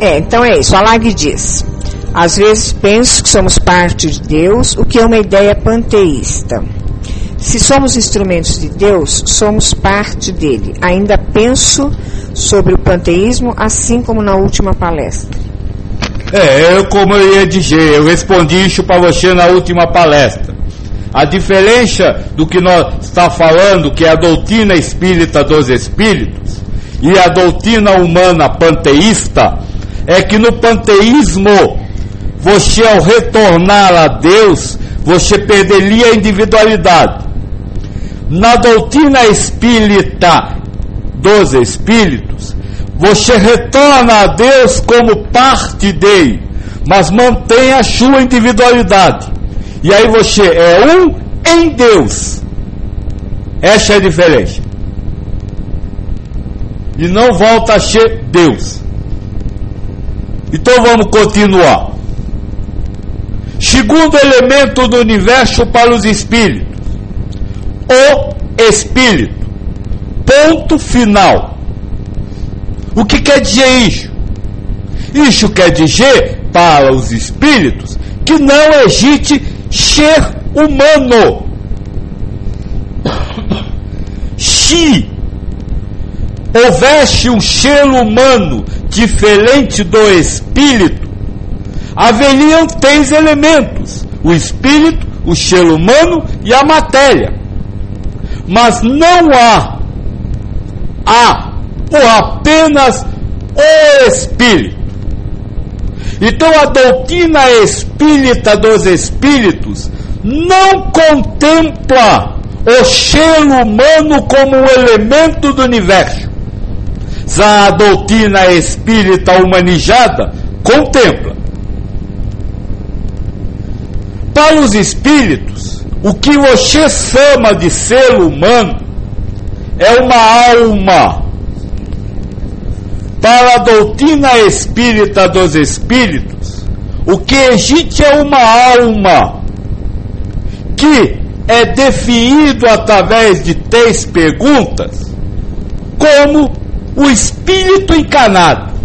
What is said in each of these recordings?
Então é isso. A Lag diz: às vezes penso que somos parte de Deus, o que é uma ideia panteísta. Se somos instrumentos de Deus, somos parte dele. Ainda penso sobre o panteísmo, assim como na última palestra. Como eu ia dizer, eu respondi isso para você na última palestra. A diferença do que nós está falando, que é a doutrina espírita dos espíritos, e a doutrina humana panteísta, é que no panteísmo, você ao retornar a Deus, você perderia a individualidade. Na doutrina espírita dos espíritos, você retorna a Deus como parte dele, mas mantém a sua individualidade. E aí você é um em Deus. Essa é a diferença. E não volta a ser Deus. Então vamos continuar. Segundo elemento do universo para os espíritos: o espírito. Ponto final. O que quer dizer isso? Isso quer dizer para os espíritos que não existe ser humano. Se houvesse um ser humano diferente do espírito, haveriam 3 elementos: o espírito, o ser humano e a matéria. Mas não há ou apenas o espírito. Então a doutrina espírita dos espíritos não contempla o ser humano como um elemento do universo. Já a doutrina espírita humanizada contempla. Para os espíritos, o que você chama de ser humano é uma alma. Para a doutrina espírita dos espíritos, o que existe é uma alma, que é definido através de 3 perguntas, como o espírito encarnado.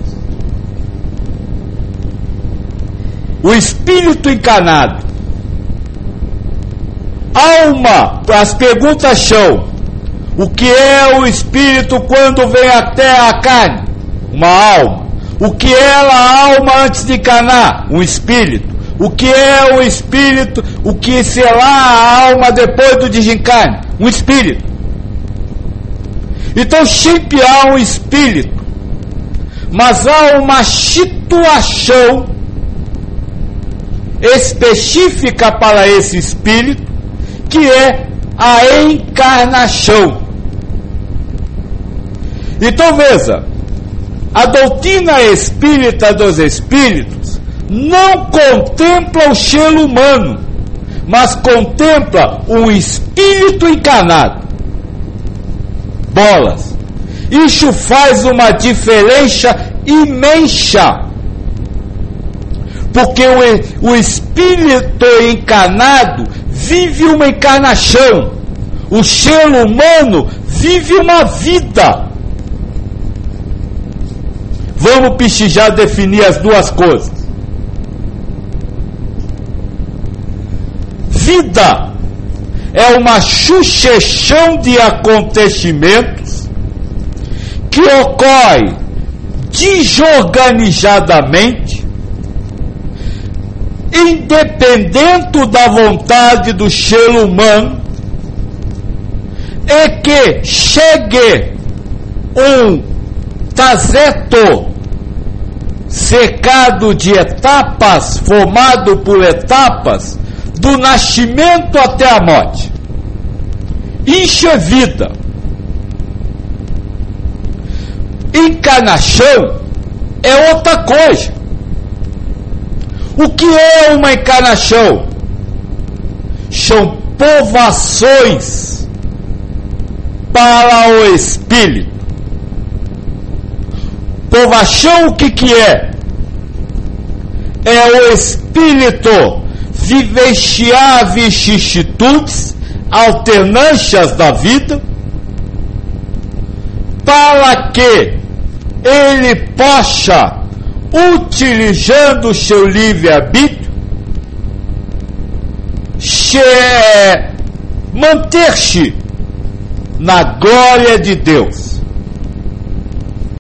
O espírito encarnado. Alma, as perguntas são: o que é o espírito quando vem até a carne? Uma alma. O que é a alma antes de encarnar? Um espírito. O que é o espírito? O que será a alma depois do desencarne? Um espírito. Então sempre há um espírito, mas há uma situação específica para esse espírito, que é a encarnação. Então veja, a doutrina espírita dos espíritos não contempla o ser humano, mas contempla um espírito encarnado. Bolas. Isso faz uma diferença imensa, porque o espírito encarnado vive uma encarnação, o ser humano vive uma vida. Vamos precisar definir as duas coisas. Vida é uma sucessão de acontecimentos que ocorre desorganizadamente, independente da vontade do ser humano, e que chegue um trajeto cercado de etapas, formado por etapas, do nascimento até a morte. Isso é vida. Encarnação é outra coisa. O que é uma encarnação? São provações para o espírito. Provação, o que é? É o espírito vivenciar vicissitudes, alternâncias da vida, para que ele possa utilizando o seu livre-arbítrio, manter-se na glória de Deus.